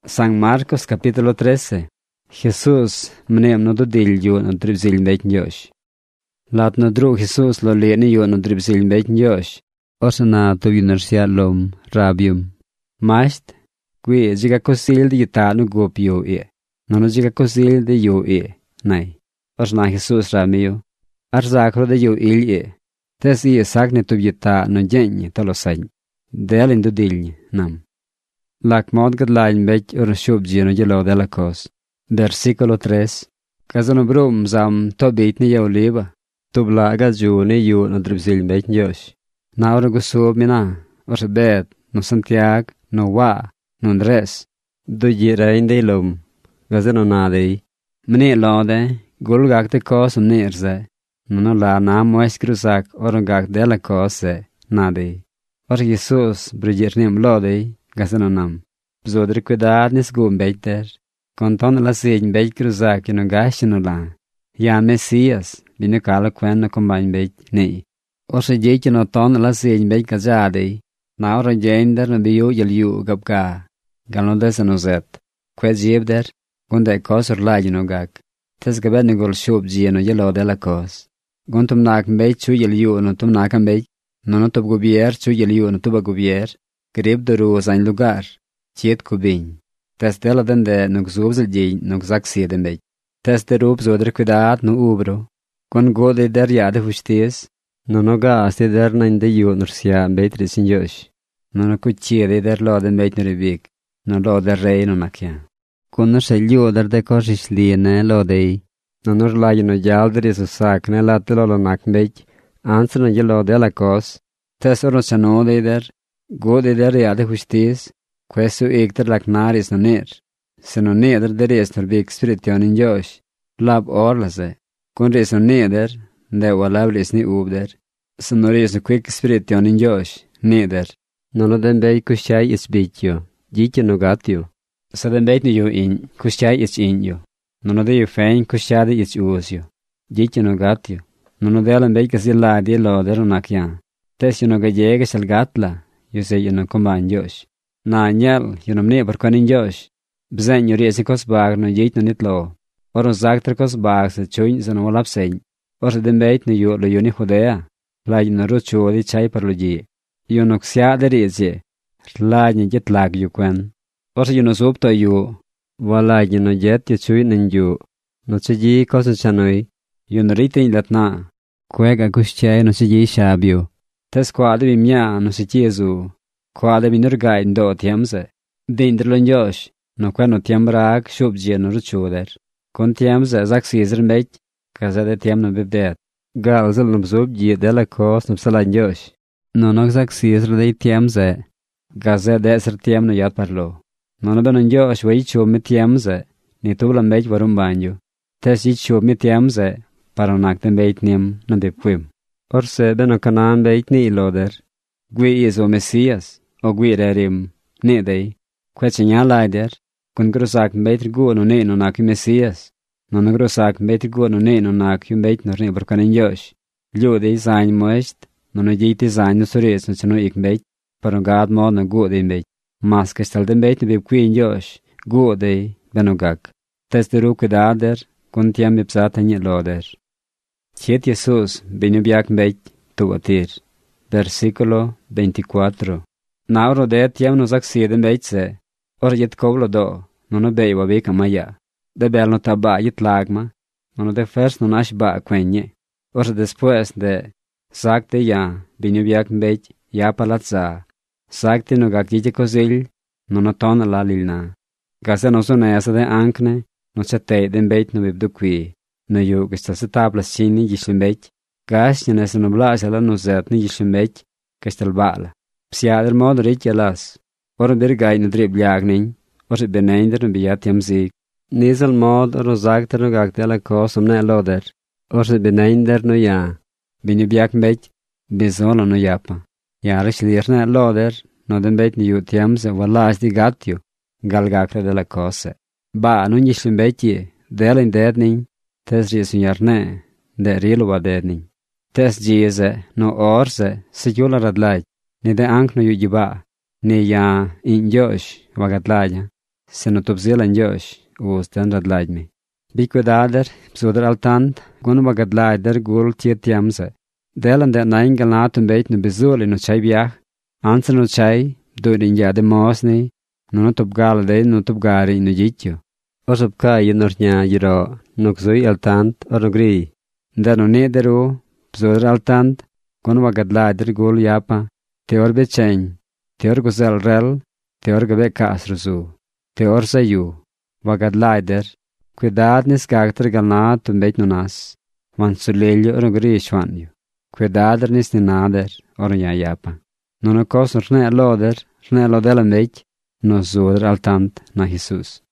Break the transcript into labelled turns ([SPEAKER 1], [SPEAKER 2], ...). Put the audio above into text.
[SPEAKER 1] San Marcos capítulo 13. Jesús mnem no dodil yu no dribzil mbeit nyosh. Lat no dru Jesús lo leni yu no dribzil mbeit nyosh. Osana to universidad lom rabium. Maist, gwi jiga kosil di yita no gop yu e. No jiga kosil di yu e. Nay. Osna Jesús ramiyo. Arzakro de yu il e. Tes i sakne to yita no jenye talo sañ. Delin dodil nam. Lak mod gadlain bech ur shubji no jelo de la cos. Versículo 3. Kazano brum zam to beit ni yau liba. Tubla gazu ni yu no dribzil bech nyosh. Na ura gusub mina. Ur bet no Santiago no wa no Andres. Do jira inde ilum. Gazano nadei. Mni lode gul gak te cos nirze. No la na moes krusak ur gak de la cos nadei. Ur Jesus brigirnim lodei. Gazano nam. Bzodri cuidad nis gum beiter. Conton la sign beit cruzak no gashino la. Ya Messias, bine kala quen no combine beit nei. Orse jeike no ton la sign beit kazadei. Na ora jender no biu yeliu gabka. Galno desano zet. Quez jebder, gunde kosor lagino gak. Tes gabed no gol shub jieno yelo de la kos. Guntum nak beit chu yeliu no tum nakam beit. No tub gubier chu yeliu no tuba gubier. Grib doru zain lugar. Chiet kubin. Tes dela dende nog zubzel dien nog zak sieden beit. Tes de roep zodre cuidad no ubro. Kon gode der jade husties. No gas de der nain de yu nursia beitri sin yosh. No kuchie de der loden beit neribik. No loder rei no nakya. Kon no se liu der de koshis liene lodei. No nur lagi no jaldri so sak ne latelo lo nak beit. Answer no jelo de la kos. Tes oro chano de der. Gode der jade husties. Questo ekter laknaris no ner. Se no neder der es nor bik spirition in josh. Lab orlase. Kun res no neder, de walablis ni ubder. Se no res no quick spirition in josh, neder. No den bei kushai is bitio. Jitje no gatio. Se den beit ni jo in, kushai is in jo. No de jo fein kushade is uosio. Jitje no gatio. No de alen bei kasilla di loder no nakyan. Tes yo no gajege sal gatla, yo se yo no komban josh. Na nyel, yunom ne barkanin josh. Bzen yuri esikos bag no jeit no nitlo. Oro zakter kos bag se chuin zan walap sein. Oro den beit no yu lo yuni Judea. Laj no ru chuodi chay par lo ji. Yunok siya deri ezi. Laj no jet lag yu quen. Oro yuno subto yu. Walaj no jet yu chuin nin yu. No chiji kosa chanoi. Yuno ritin latna. Kuega kushchay no chiji shabio. Tes kwadu bimya no si chiezu. Quale minurgai ndo tiamse. Dindrlon josh. No queno tiamrag shubji no ruchuder. Con tiamse zak Caesar mech. Kazade tiam no bibdet. Galzel no bzubji de la kos no psalan josh. No nog zak Caesar de tiamse. Gazade ser tiam no yat parlo. No benon josh wa ichu mit tiamse. Ni tublan mech varum banjo. Tes ichu mit tiamse. Paronak den beit nim no bibquim. Orse beno kanan beit ni iloder. Gui is o Messias. O guirerim, ne dei, quece nyalaider, kun grosak beitr guo no ne no nak Messias, no grosak beitr guo no ne no nak beit no ne burkanin josh. Ljo dei zain moest, no jiti zain no sores no chano ik beit, pero gad mo no guo dei beit. Mas kestal den beit no bib queen josh, guo dei, benogak. Tes de ru cuidader, kun tiam bipsata nye loder. Chiet Jesus, binubiak beit, tuatir. Versículo 24. Nauro de tiam no zak sieden beitse. Or jet kovlo do, no bei wa beka maya. De bel no taba jet lagma, no de first no nash ba quenye. Or después de sakte ya, binubiak beit, ya palatza. Sakte no gak jite kozil, no ton la lilna. Gase no so nesa de ankne, no chatei den beit no bibdu qui. No yu gesta se tablas chini jishlim beit. Gas nesa no blasala no zet ni jishlim beit, gestal bala. Psiader mod rit jelas. Or birgai no drib jagning. Or beneinder no biatiam zik. Nizel mod or zagter no gagtela kos ne loder. Or beneinder no ja. Binu biak beit. Bizola no japa. Jarish lirne loder. No den beit ni jutiam se walas di gatju. Galgakre de la kose. Ba no nishlim beitje. Delin dedning. Tes jesun jarne. De rilwa dedning. Tes jeze no orse. Sejula radlaj. Ne de ank no yujiba. Ne ya in josh wagatlaja. se no topzela en Diox, os ten radlajdmi. Bi cuidader, bzoder altant, gunu bagadlaider gul tiamse. Delan de naingal natum beit no bezuli no chai biach, ansa no chai, do din ya de mosni, no top gala de no top gari no jitio. Osop ka yenornya jiro, nokzui altant or gri. Da no nederu, bzoder altant, gunu bagadlaider gul yapa, teor bechen, teor guzel rel, teor gabe kasruzu, teor sayu, bagadlaider, cuidad nis gagter galnat beit no nas, van sulelio or gri shwanyu. Cuidader nis ni nader, or yapa. No kos rne loder, rne lodelan beit, no zoder altant na Jesus.